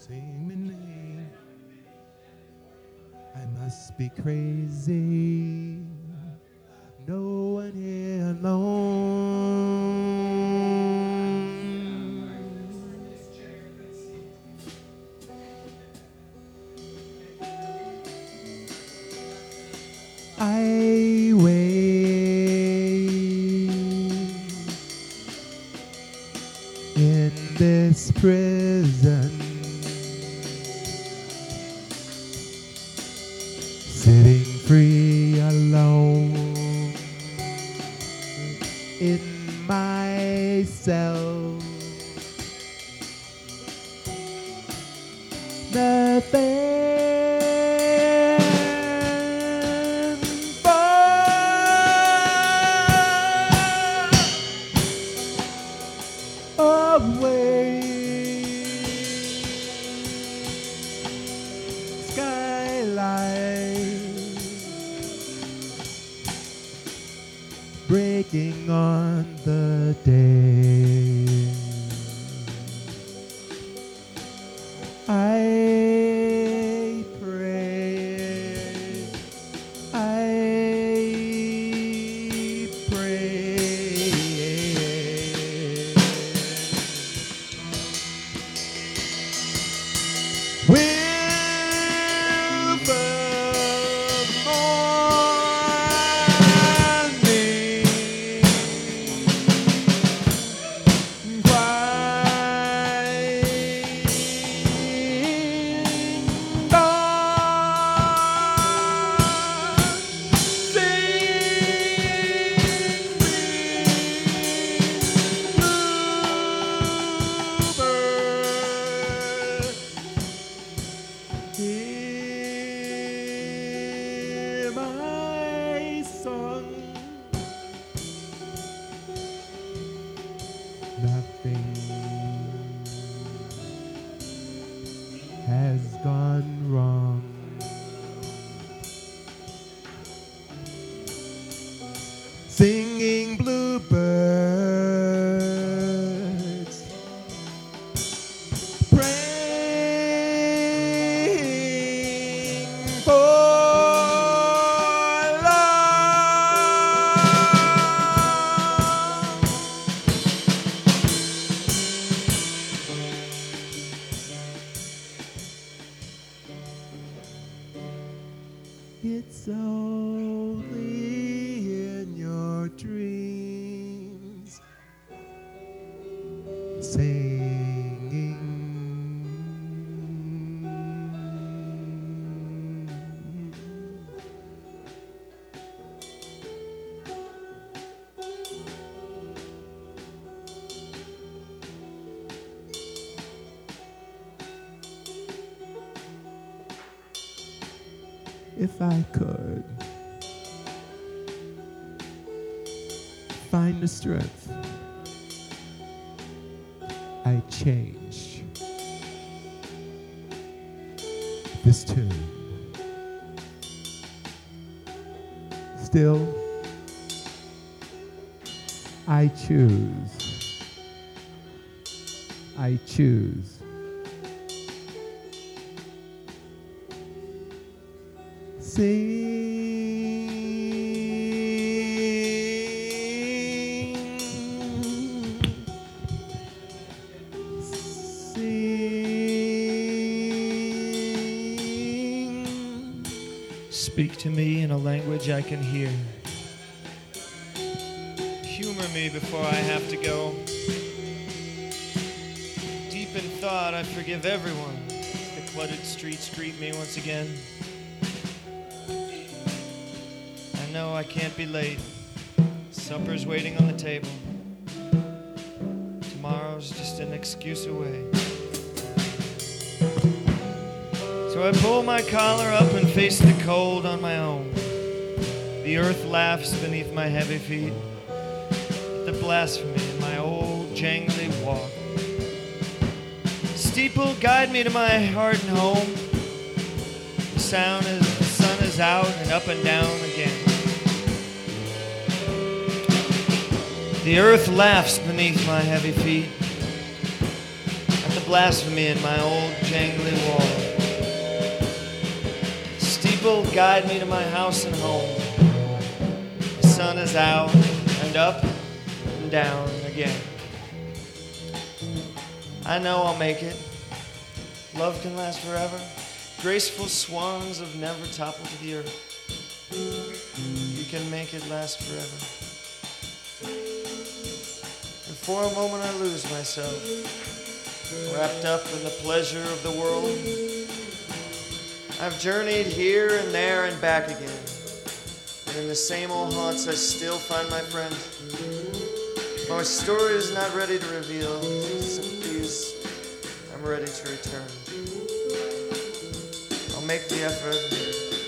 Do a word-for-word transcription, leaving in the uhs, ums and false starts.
sing my name. I must be crazy. No one here alone. I wait in this prison, sitting free alone in my cell. Nothing away. Skylight breaking on the day. I pray, I pray. Wilbur morning, crying dawn, hear my song. Nothing has gone wrong. Singing bluebirds, praying for love. It's only in your dreams, singing. If I could find the strength, I'd change this tune. Still, I choose, I choose sing, sing. Speak to me in a language I can hear. Humor me before I have to go. Deep in thought, I forgive everyone. The cluttered streets greet me once again. I know I can't be late. Supper's waiting on the table. Tomorrow's just an excuse away. So I pull my collar up and face the cold on my own. The earth laughs beneath my heavy feet at the blasphemy in my old jangly walk. Steeple, guide me to my heart and home. The sound is the sun is out and up and down again. The earth laughs beneath my heavy feet at the blasphemy in my old jangly wall. Steeple, guide me to my house and home. The sun is out and up and down again. I know I'll make it. Love can last forever. Graceful swans have never toppled to the earth. You can make it last forever. And for a moment I lose myself, wrapped up in the pleasure of the world. I've journeyed here and there and back again. And in the same old haunts I still find my friend. My story is not ready to reveal. Sympathies, I'm ready to return. I'll make the effort.